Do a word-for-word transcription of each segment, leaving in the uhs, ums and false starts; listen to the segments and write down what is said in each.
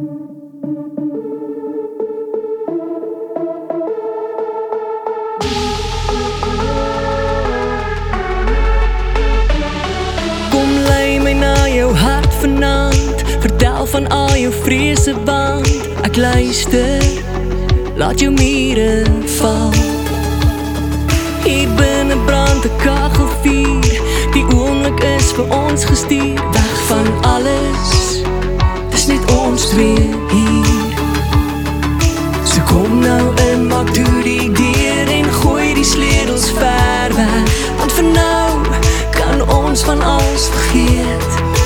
Vertel van al jou vrese, want ek luister. Laat jou mure val. Hier binne brand 'n kagelvuur. Die oomblik is vir ons gestuur. Weg van alles, dis net ons twee hier. So kom nou in, maak toe die deur en gooi die sleutels ver weg. Want vir nou kan ons van alles vergeet.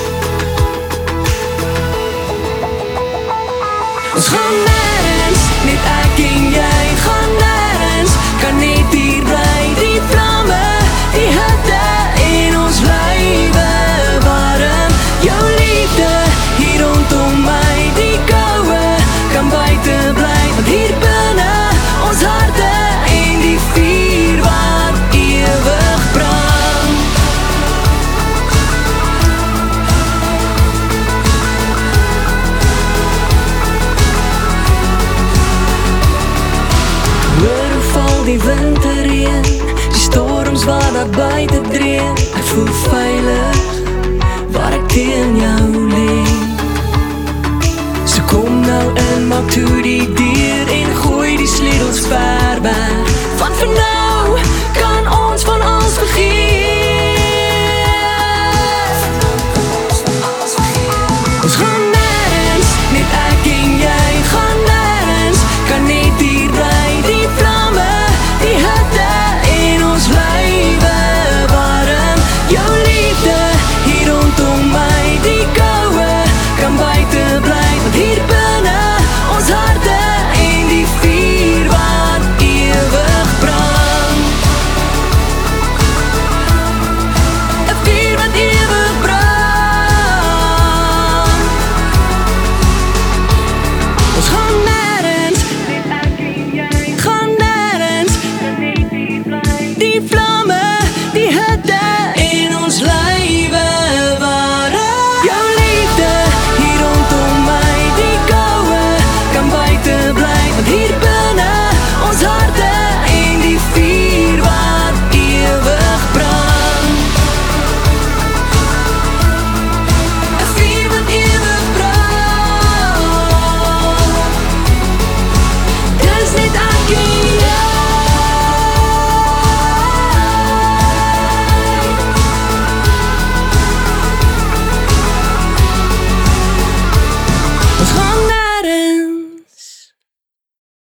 Ons gaan nergens, net ek en jy gaan nergens. Kan net hier bly, die vlamme, die hitte in ons lywe warm. Jou liefde hier rondom my, die koue kan buite bly. Want hier binne ons harte en die vuur wat ewig brand. Die winterreën, die storms wat daar buite dreun. Ek voel veilig, waar ek teen jou lê. So kom nou in, maak toe die deur en gooi die sleutels ver weg. Van vanaf